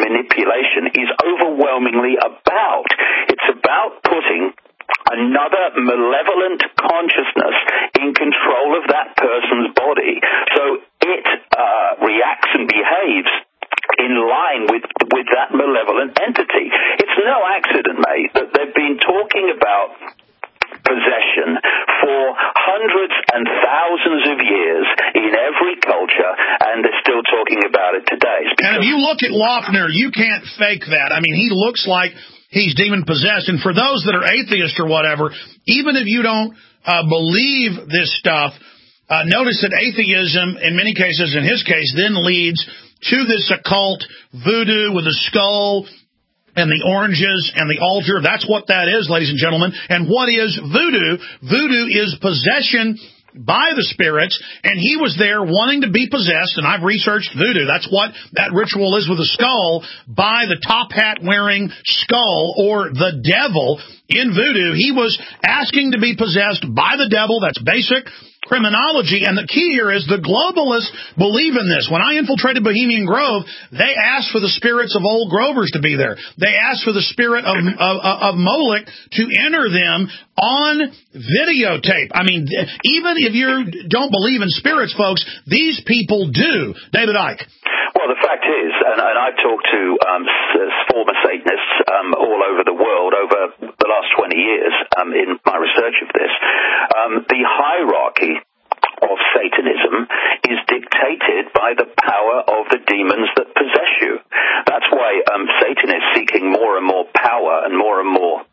manipulation is overwhelmingly about. It's about putting another malevolent consciousness in control of that person's body. So it reacts and behaves in line with that malevolent entity. It's no accident, mate, that they've been talking about possession for hundreds and thousands of years in every culture, and they're still talking about it today. And if you look at Loeffner, you can't fake that. I mean, he looks like he's demon-possessed. And for those that are atheists or whatever, even if you don't believe this stuff, notice that atheism, in many cases, in his case, then leads to this occult voodoo with a skull and the oranges and the altar. That's what that is, ladies and gentlemen. And what is voodoo? Voodoo is possession by the spirits, and he was there wanting to be possessed, and I've researched voodoo. That's what that ritual is with a skull, by the top hat wearing skull, or the devil. In voodoo, he was asking to be possessed by the devil. That's basic criminology, and the key here is the globalists believe in this. When I infiltrated Bohemian Grove, they asked for the spirits of old Grovers to be there. They asked for the spirit of Moloch to enter them on videotape. I mean, even if you don't believe in spirits, folks, these people do. David Icke. Well, the fact is, and I've talked to former Satanists all over the world over the last 20 years in my research of this, the hierarchy of Satanism is dictated by the power of the demons that possess you. That's why Satan is seeking more and more power and more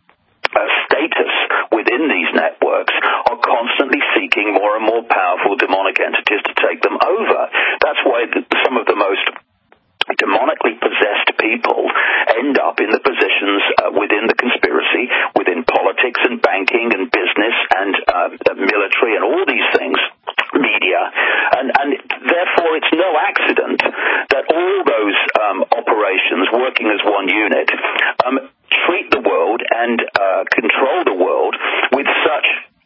status within these networks, are constantly seeking more and more powerful demonic entities to take them over. That's why some of the most demonically possessed people end up in the positions within the conspiracy, within politics and banking and business and military and all these things, media, and therefore it's no accident that all those operations working as one unit treat the world and control the world with such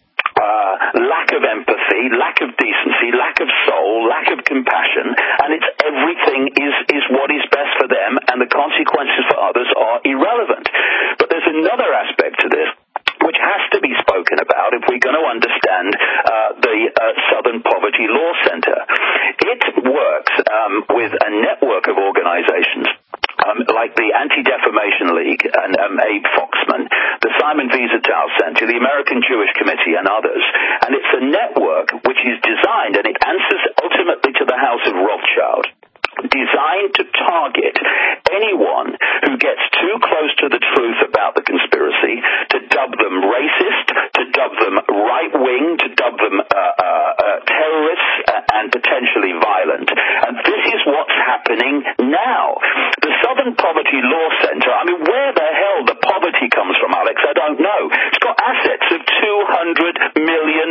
lack of empathy, lack of decency, lack of soul, lack of compassion, and it's everything is what is best for them, and the consequences for others are irrelevant. But there's another aspect to this which has to be spoken about if we're going to understand the Southern Poverty Law Center. It works with a network of organizations like the Anti-Defamation League and Abe Foxman, the Simon Wiesenthal Center, the American Jewish Committee, and others. And it's a network which is designed, and it answers ultimately to the House of Rothschild, designed to target anyone who gets too close to the truth about the conspiracy, to dub them racist, to dub them right-wing, to dub them terrorists and potentially violent. And this is what's happening now. The Southern Poverty Law Center, I mean, where the hell the poverty comes from, Alex, I don't know. It's got assets of $200 million.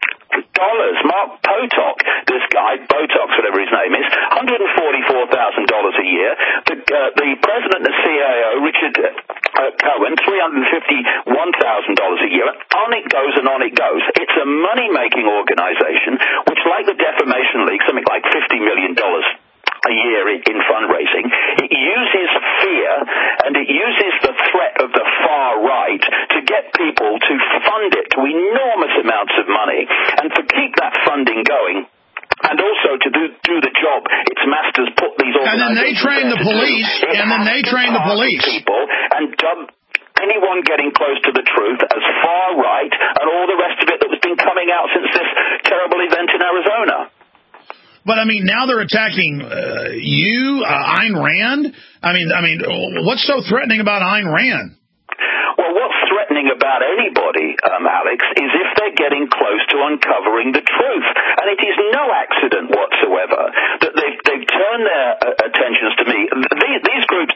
Mark Potok, this guy, Botox, whatever his name is, $144,000 a year. The president and CIO, Richard Cohen, $351,000 a year. On it goes and on it goes. It's a money-making organization, which, like the Defamation League, something like $50 million a year in fundraising. It uses fear and it uses the threat of the far right to get people to fund it to enormous amounts of money, and to keep that funding going, and also to do the job its masters put these organizations. And then they train the police, people and dub anyone getting close to the truth as far right, and all the rest of it that has been coming out since this terrible event in Arizona. But, I mean, now they're attacking Ayn Rand? I mean, what's so threatening about Ayn Rand? Well, what's threatening about anybody, Alex, is if they're getting close to uncovering the truth. And it is no accident whatsoever that they've turned their attentions to me. These groups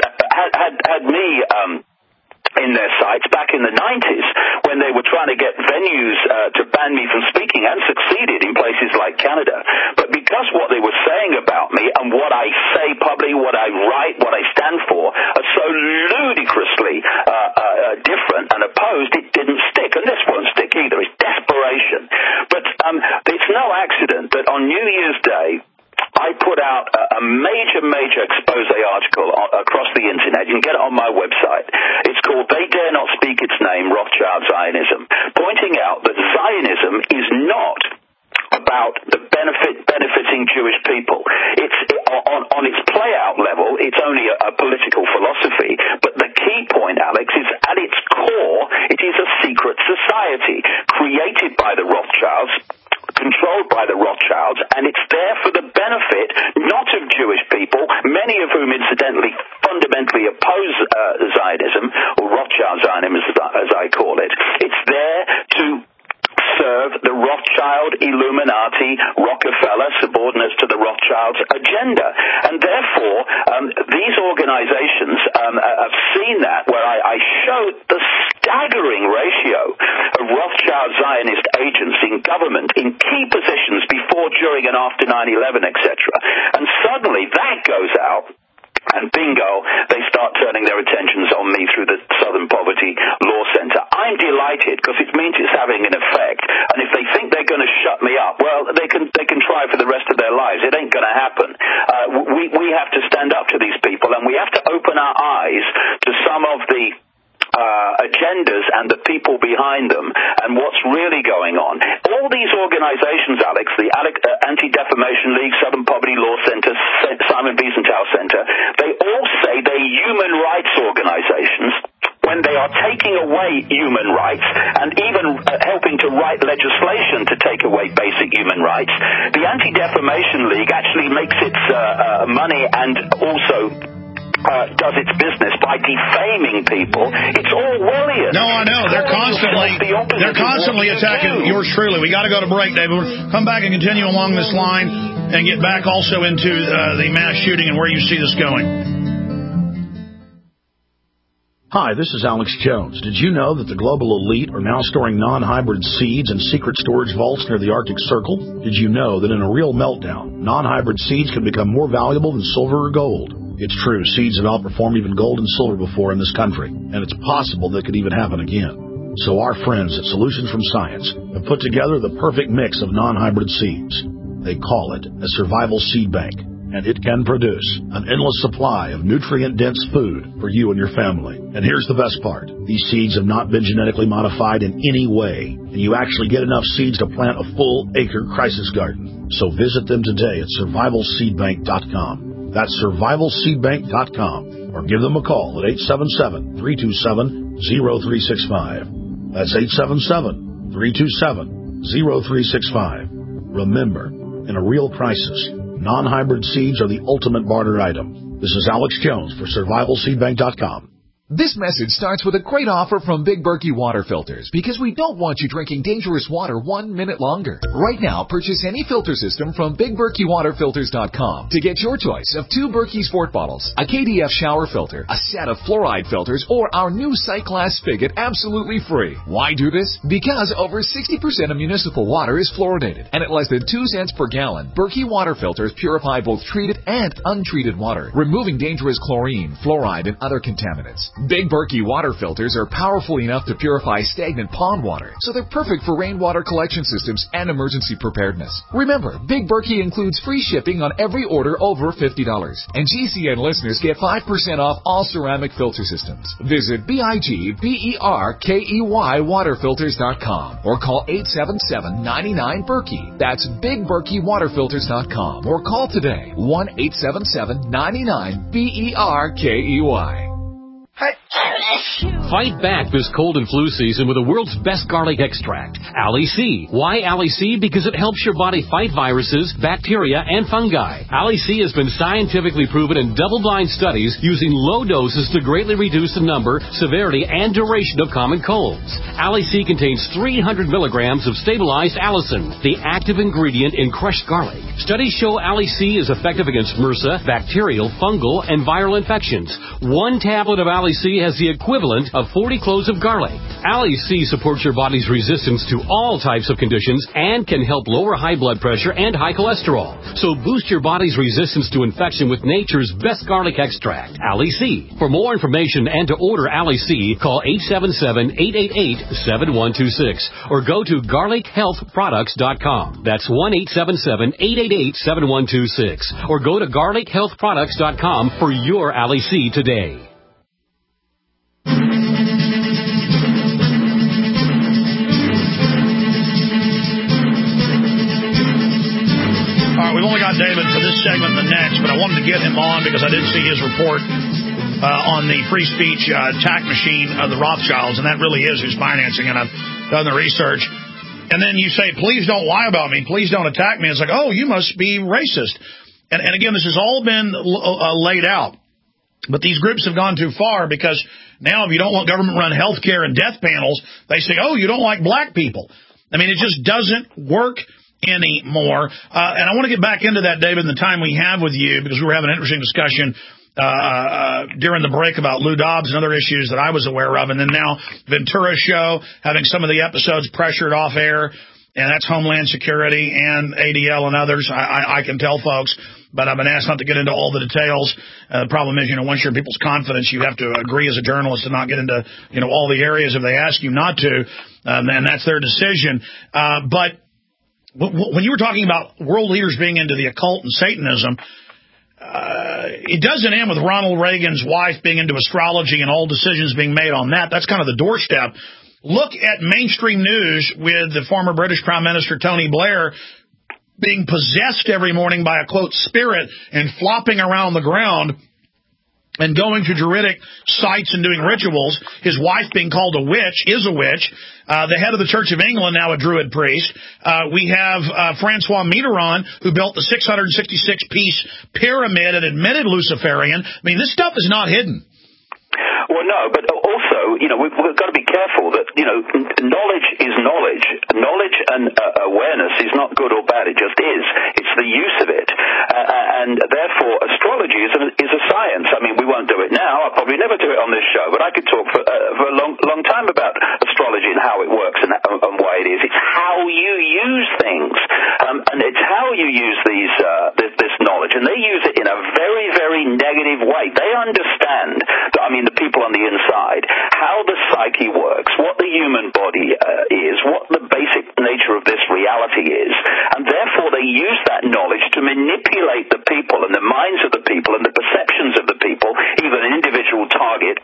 had me in their sights back in the 90s when they were trying to get venues to ban me from speaking, and succeeded in places like Canada. But because what they were saying about me and what I say publicly, what I write, what I stand for, are so ludicrously different and opposed, it didn't stick. And this won't stick either. It's desperation. But it's no accident that on New Year's Day, I put out a major expose article across the internet. You can get it on my website. It's called "They Dare Not Speak Its Name, Rothschild Zionism," pointing out that Zionism is not about the benefiting Jewish people. It's on its play-out level, it's only a political philosophy. But the key point, Alex, is at its core, it is a secret society created by the Rothschilds, controlled by the Rothschilds, and it's there for the benefit not of Jewish people, many of whom incidentally fundamentally oppose Zionism, or Rothschild Zionism as I call it. It's there to serve the Rothschild, Illuminati, Rockefeller, subordinates to the Rothschilds' agenda. And therefore, these organizations have seen that, where I showed the staggering ratio of Rothschild Zionist agents in government in key positions before, during, and after 9/11, etc. And suddenly that goes out, and bingo, they start turning their attentions on me through the Southern Poverty Law Center. I'm delighted because it means it's having an effect. And if they think they're going to shut me up, well, they can try for the rest of their lives. It ain't going to happen. We have to stand up to these people, and we have to open our eyes to some of the agendas and the people behind them and what's really going on. All these organizations, Alex, the Anti-Defamation League, Southern Poverty Law Center, Simon Wiesenthal Center, they all say they're human rights organizations when they are taking away human rights and even helping to write legislation to take away basic human rights. The Anti-Defamation League actually makes its money and also does its business by defaming people. It's Orwellian. No, I know. They're constantly attacking yours truly. We got to go to break, David. We'll come back and continue along this line and get back also into the mass shooting and where you see this going. Hi, this is Alex Jones. Did you know that the global elite are now storing non-hybrid seeds in secret storage vaults near the Arctic Circle? Did you know that in a real meltdown, non-hybrid seeds can become more valuable than silver or gold? It's true, seeds have outperformed even gold and silver before in this country, and it's possible that could even happen again. So our friends at Solutions from Science have put together the perfect mix of non-hybrid seeds. They call it a survival seed bank, and it can produce an endless supply of nutrient-dense food for you and your family. And here's the best part. These seeds have not been genetically modified in any way, and you actually get enough seeds to plant a full-acre crisis garden. So visit them today at survivalseedbank.com. That's survivalseedbank.com, or give them a call at 877-327-0365. That's 877-327-0365. Remember, in a real crisis, non-hybrid seeds are the ultimate barter item. This is Alex Jones for survivalseedbank.com. This message starts with a great offer from Big Berkey Water Filters, because we don't want you drinking dangerous water 1 minute longer. Right now, purchase any filter system from BigBerkeyWaterFilters.com to get your choice of 2 Berkey Sport bottles, a KDF shower filter, a set of fluoride filters, or our new Cyclass spigot absolutely free. Why do this? Because over 60% of municipal water is fluoridated, and at less than 2 cents per gallon, Berkey Water Filters purify both treated and untreated water, removing dangerous chlorine, fluoride, and other contaminants. Big Berkey water filters are powerful enough to purify stagnant pond water, so they're perfect for rainwater collection systems and emergency preparedness. Remember, Big Berkey includes free shipping on every order over $50, and GCN listeners get 5% off all ceramic filter systems. Visit BIGBERKEY waterfilters.com or call 877-99-BERKEY. That's BigBerkeyWaterFilters.com or call today 1-877-99-BERKEY. Fight back this cold and flu season with the world's best garlic extract, Ali C. Why Ali C? Because it helps your body fight viruses, bacteria, and fungi. Ali C has been scientifically proven in double-blind studies using low doses to greatly reduce the number, severity, and duration of common colds. Ali C contains 300 milligrams of stabilized allicin, the active ingredient in crushed garlic. Studies show Ali C is effective against MRSA, bacterial, fungal, and viral infections. 1 tablet of Ali C C has the equivalent of 40 cloves of garlic. Ali C supports your body's resistance to all types of conditions and can help lower high blood pressure and high cholesterol. So boost your body's resistance to infection with nature's best garlic extract, Ali C. For more information and to order Ali C, call 877-888-7126 or go to garlichealthproducts.com. That's 1-877-888-7126 or go to garlichealthproducts.com for your Ali C today. We've only got David for this segment and the next, but I wanted to get him on because I did see his report on the free speech attack machine of the Rothschilds, and that really is who's financing it. I've done the research. And then you say, please don't lie about me. Please don't attack me. It's like, oh, you must be racist. And again, this has all been laid out. But these groups have gone too far because now if you don't want government-run health care and death panels, they say, oh, you don't like black people. I mean, it just doesn't work anymore. And I want to get back into that, David, in the time we have with you, because we were having an interesting discussion during the break about Lou Dobbs and other issues that I was aware of. And then now Ventura's show, having some of the episodes pressured off air, and that's Homeland Security and ADL and others. I can tell folks, but I've been asked not to get into all the details. The problem is, once you're in people's confidence, you have to agree as a journalist to not get into, all the areas if they ask you not to, and that's their decision. But when you were talking about world leaders being into the occult and Satanism, it doesn't end with Ronald Reagan's wife being into astrology and all decisions being made on that. That's kind of the doorstep. Look at mainstream news with the former British Prime Minister Tony Blair being possessed every morning by a, quote, spirit and flopping around the ground and going to Druidic sites and doing rituals. His wife being called a witch, is a witch. The head of the Church of England, now a Druid priest. We have Francois Mitterrand, who built the 666-piece pyramid and admitted Luciferian. I mean, this stuff is not hidden. Well, no, but also, we've got to be careful that, knowledge is knowledge. Knowledge and awareness is not good or bad. It just is. It's the use of it. And therefore, astrology is a science. I mean, we won't do it now. I'll probably never do it on this show, but I could talk for a long time about astrology and how it works and why it is. It's how you use things. And it's how you use this knowledge. And they use it in a very, very negative way. They understand that, the people on the inside, how the psyche works, what the human body is, what the basic nature of this reality is, and therefore they use that knowledge to manipulate the people and the minds of the people and the perceptions of the people, even an individual target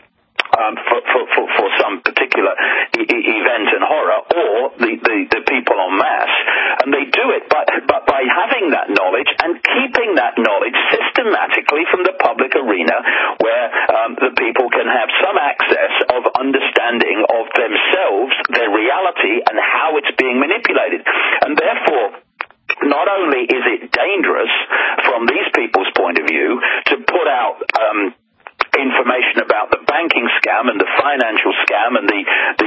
for some particular event and horror, or the people en masse. And they do it by having that knowledge and keeping that knowledge systematically from the public arena, where the people can have some access of understanding of themselves, their reality, and how it's being manipulated. And therefore, not only is it dangerous from these people's point of view to put out information about the banking scam and the financial scam and the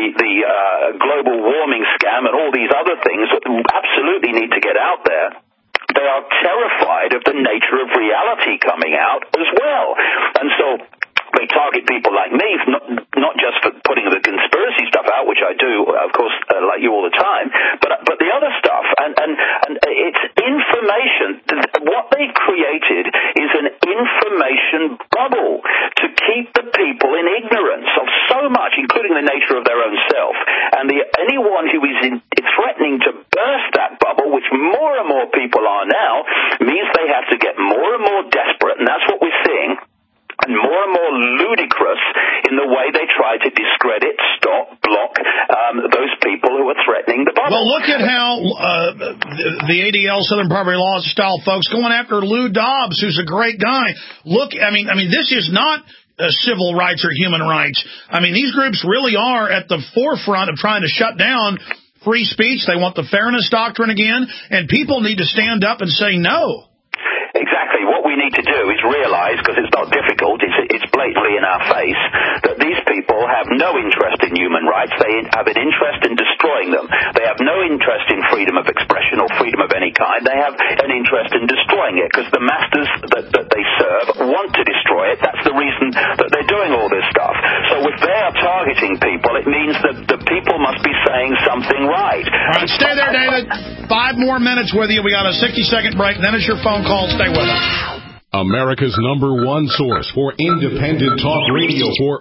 global warming scam and all these other things that absolutely need to get out there, they are terrified of the nature of reality coming out as well. And so they target people like me, not just for putting the conspiracy stuff out, which I do, of course, like you all the time, but the other stuff. And it's information. What they created is an information bubble to keep the people in ignorance of so much, including the nature of their own self. And anyone who is threatening to burst that bubble, which more and more people are now, means they have to get more and more desperate, and that's what we're seeing, and more ludicrous in the way they try to discredit, stop, block those people who are threatening the bubble. Well, look at how the ADL, Southern Poverty Law style folks, going after Lou Dobbs, who's a great guy. Look, I mean, this is not civil rights or human rights. I mean, these groups really are at the forefront of trying to shut down free speech. They want the fairness doctrine again, and people need to stand up and say no. Exactly. What we need to do is realize, because it's not difficult, it's blatantly in our face, that these people have no interest in human rights. They have an interest in destroying them. They have no interest in freedom of expression or freedom of any kind. They have an interest in destroying it, because the masters that they serve want to destroy it. That's the reason that they're doing all this stuff. So hurting people. It means that the people must be saying something right. All right, stay there, David. 5 more minutes with you. We got a 60-second break. Then it's your phone call. Stay with us. America's #1 source for independent talk radio for